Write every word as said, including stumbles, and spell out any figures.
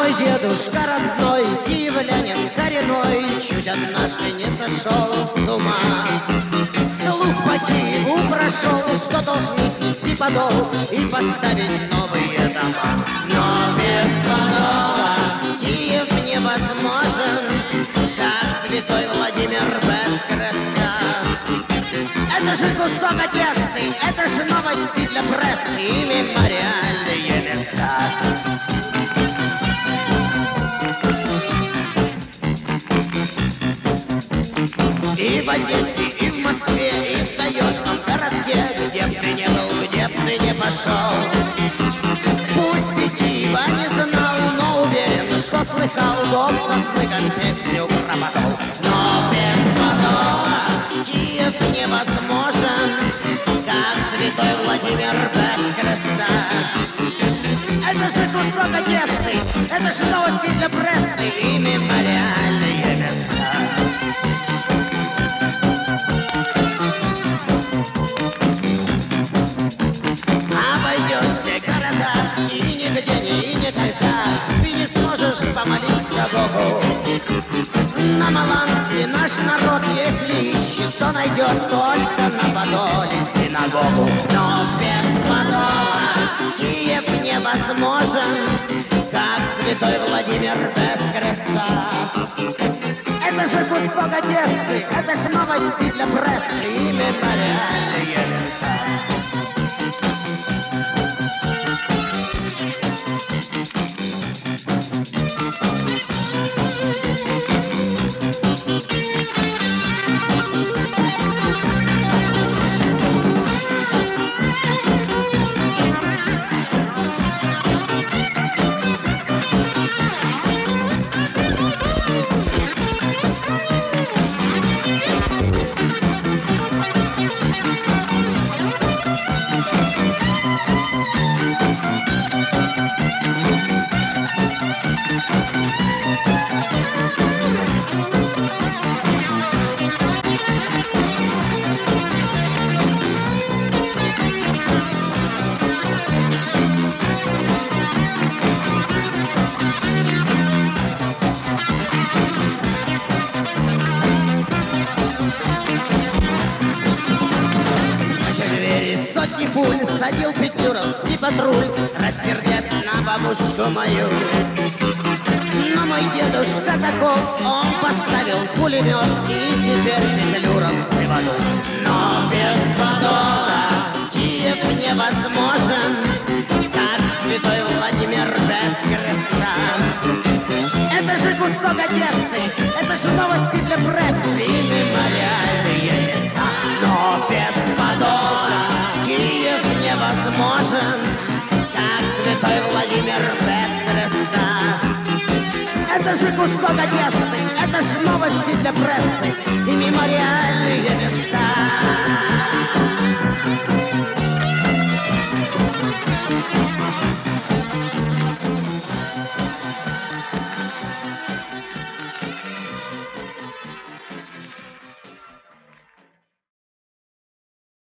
мой дедушка родной, киевлянин коренной, чуть однажды не сошел с ума. Слух по Киеву прошел, что должны снести подол и поставить новые дома. Но без подола Киев невозможен, как святой Владимир без креста. Это же кусок Одессы, это же новости для прессы и мемориальные места. И в Одессе, и в Москве, и в таежном городке, где б ты не был, где б ты не пошел. Пусть и Киева не знал, но уверен, что слыхал дом со смыком песню пропадал. Но без подола Киев невозможен, как святой Владимир без креста. Это же кусок Одессы, это же новости для прессы и мемориальные места. Обойдешься города и нигде не и никогда ты не сможешь помолиться Богу. На Маланске наш народ, если ищет, то найдет только на Подоле синагогу. Но без подола Киев невозможен, как святой Владимир без креста. Это же кусок Одессы, это же новости для прессы и мемориальные места. Сотни пуль садил петлюровский патруль, рассердясь на бабушку мою. Но мой дедушка таков, он поставил пулемет и теперь петлюровский в аду. Но без подола Киев невозможен, как святой Владимир без креста. Это же кусок Одессы, это же новости для прессы и мемориальные места. Но без подола Киев невозможен, как святой Владимир без креста. Это же кусок Одессы, это же новости для прессы и мемориальные места.